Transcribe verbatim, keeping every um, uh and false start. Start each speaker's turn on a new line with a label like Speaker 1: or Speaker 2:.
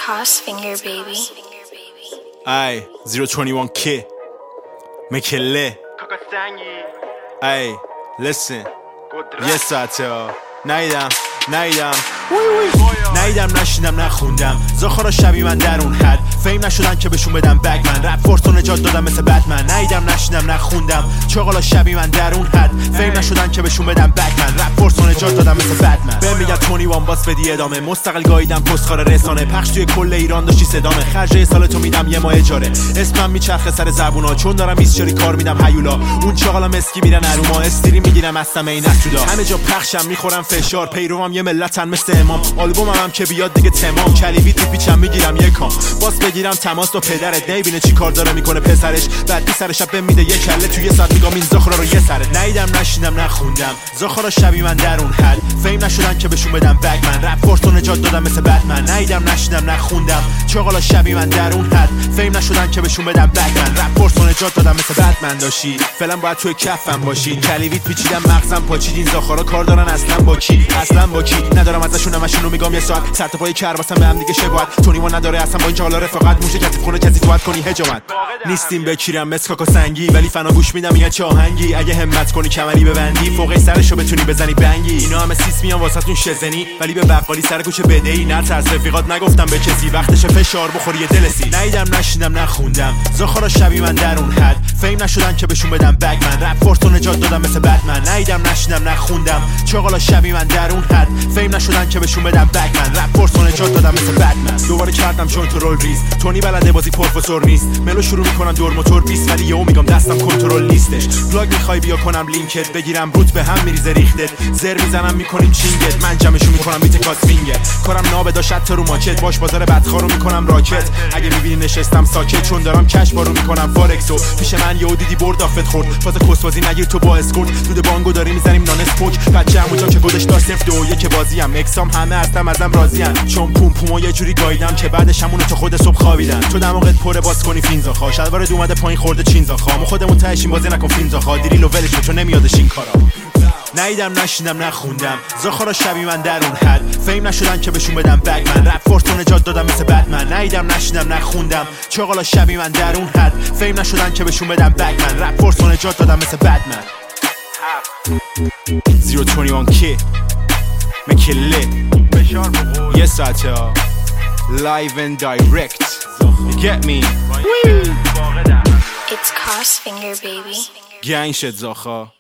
Speaker 1: Crossfinger baby.
Speaker 2: Ay, zero twenty-one K Mekele. Ay, listen. Yes ساعته نیدم نیدم نیدم نشیدم نخوندم زاخارا شبی من در اون حد فیم نشدن که بهشون بدم بگ من رپ فورسو نجات دادم مثل بتمن نیدم نشیدم نخوندم چاقالا شبی من در اون حد فیم نشدن که بهشون بدم بگ من رپ فورسو نجات دادم مثل بتمن بهم میگن تونی وان باس بدی ادامه مستقل گاییدم پستکار رسانه پخش توی کل ایران داشتی صدامه خرج سال تو میدم یه ماه اجاره اسمم میچرخه سر زبونا چون دارم میسچری کار میدم هیولا اون چاقالا مسکی میرن اروما استری میگیرم اصلا این نسودا همه جا پخشم میخورم فشار پیروام یه ملتن مثل امام آلبومم هم که بیاد دیگه تمام کلیوی تو پیچم میگیرم یکام باس بگیرم تماس با پدرت نمیبینه چی کار داره میکنه پسرش بعد بی سرش بهم میده یه کله توی یه ساعت میگم این زاخارا رو یه سره نیدم نشیدم نخوندم زاخارا شبی من در اون حد فیم نشدن که بهشون بدم بگ من رپ فورسو نجات دادم مثل بتمن نیدم نشیدم نخوندم چاقالا شبی من در اون حد فیم نشدن که بهشون بدم بگ من رپ فورسو نجات دادم مثل بتمن داشی فعلا باید توی کفم باشی کلیویت پیچیدم مغزم پاچید این زاخارا کار دارن اصلا با کی اصلا با کی ندارم ازشون همشون میگم یه ساعت سر تا پای کرباسم به هم دیگه شباهت تونی ما نداره اصلا با این چاقالا رفاقت موشه کسی خونه کسی توات کنی هجامت نیستیم بکیرم مسکاکو سنگی ولی فنا گوش میدم میگن چه آهنگی اگه همت کنی کمری ببندی فوق سرشو بتونی بزنی بنگی اینا همه سیس میان واسهتون شزنی ولی به بقالی سر کوچه بدهی نه ترس رفیقات نگفتم به کسی وقتش فشار بخوری دلسی نیدم نشیدم نخوندم زاخارا شبی من در اون حد فیم نشدن که بهشون بدم بگ من رپ فورسو نجات دادم مثل بتمن نیدم نشیدم نخوندم چاقالا شبی من در اون حد فیم نشدن که بهشون بدم بگ من رپ فورسو نجات دادم مثل بتمن دوباره کردم چون تو رول ریز تونی بلده بازی پروفسور نیست ملو شروع میکنم دور موتور بیست ولی یهو میگم دستم کنترل نیستش بلاگ میخوای بیا کنم لینکت بگیرم روت به هم میریزه ریختت زر میزنم میکنیم چینگت من جمعشو میکنم بیت کاسفینگت کارم نابدا شت رو ماکت باش بازار بدخارو میکنم راکت اگه میبینی نشستم ساکت چون دارم کش بارو میکنم فارکسو پیش من یهو دیدی برد آفت خورد فاز کسوازی نگیر تو با اسکورت دود بانگو داری میزنیم نان اسپوک بچه همونجا که گذاشت دار صفر دو یک بازی ام اکسام همه هستم ازم راضیان چون پوم پومو یه جوری گاییدم که بعدش همونو تا خود صبح خوابیدن تو دماغت پر باز کنی فینزاخا شلوار اومده پایین خورده چینزاخا ما خودمون تهشیم بازی نکن فینزاخا دیریلو ولش تو نمیادش این کارا نیدم نشیدم نخوندم زاخارا شبی من در اون حد فیم نشدن که بهشون بدم بگ من رپ فورسو نجات دادم مثل بتمن نیدم نشیدم نخوندم چاقالا شبی من در اون حد فیم نشدن که بهشون بدم بگ من رپ فورسو نجات دادم مثل بتمن zero twenty-one K Mekele یه ساعته live and direct you get me
Speaker 1: It's Crossfinger baby.
Speaker 2: گنگ شد زاخا